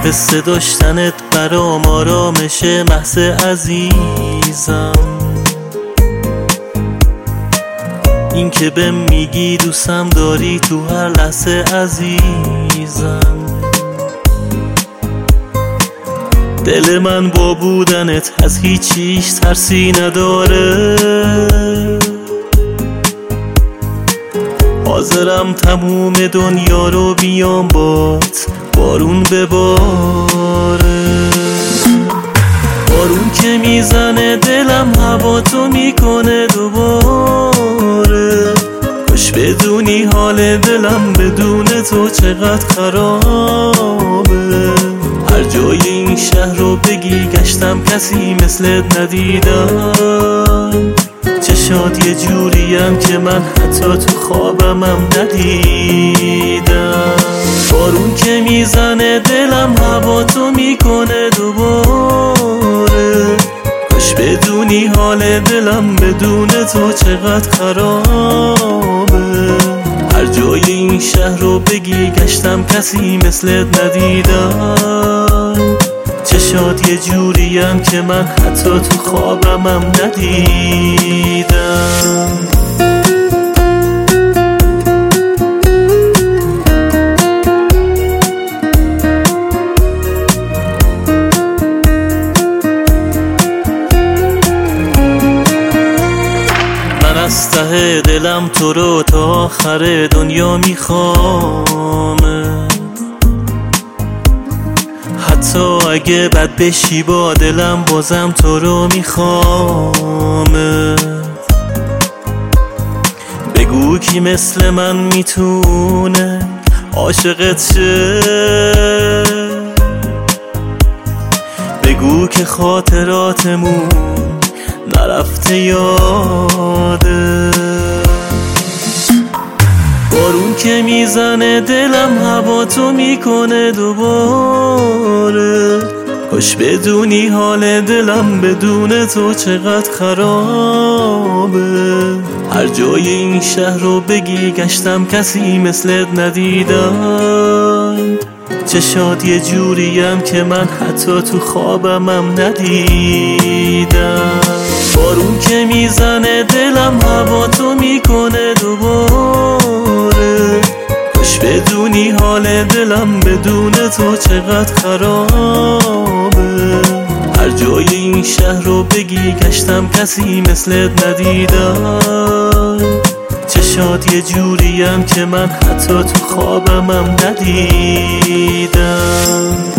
قصه داشتنت برام آرامش محض عزیزم. این که بهم میگی دوستم داری تو هر لحظه عزیزم. دل من با بودنت از هیچیش ترسی نداره. حاضرم تموم دنیا رو بیام بات بارون بباره. بارون که میزنه دلم هوا تو میکنه دوباره. کاش بدونی حال دلم بدون تو چقدر خرابه. هر جای این شهر رو بگی گشتم کسی مثلت ندیدم. چشات یه جوریم که من حتی تو خوابمم ندیدم. بارون که میزنه دلم هوا تو میکنه دوباره. کاش بدونی حال دلم بدون تو چقدر خرابه. هر جای این شهر رو بگی گشتم کسی مثلت ندیدم. چشات یه جوریم که من حتی تو خوابمم ندیدم. من از ته دلم تو رو تا آخر دنیا میخوام. حتی اگه بد بشی با دلم بازم تو رو میخوام. بگو کی مثل من میتونه عاشقت شه. بگو که خاطراتمون نرفته یاده. بارون که میزنه دلم هوا تو میکنه دوباره. کاش بدونی حال دلم بدون تو چقدر خرابه. هر جای این شهر رو بگی گشتم کسی مثلت ندیدم. چشات یه جوریم که من حتی تو خوابمم ندیدم. بارون که میزنه دلم هوا تو میکنه دوباره. کاش بدونی حال دلم بدون تو چقدر خرابه. هر جای این شهر رو بگی گشتم کسی مثلت ندیدم. چشات یه جوریم که من حتی تو خوابمم ندیدم.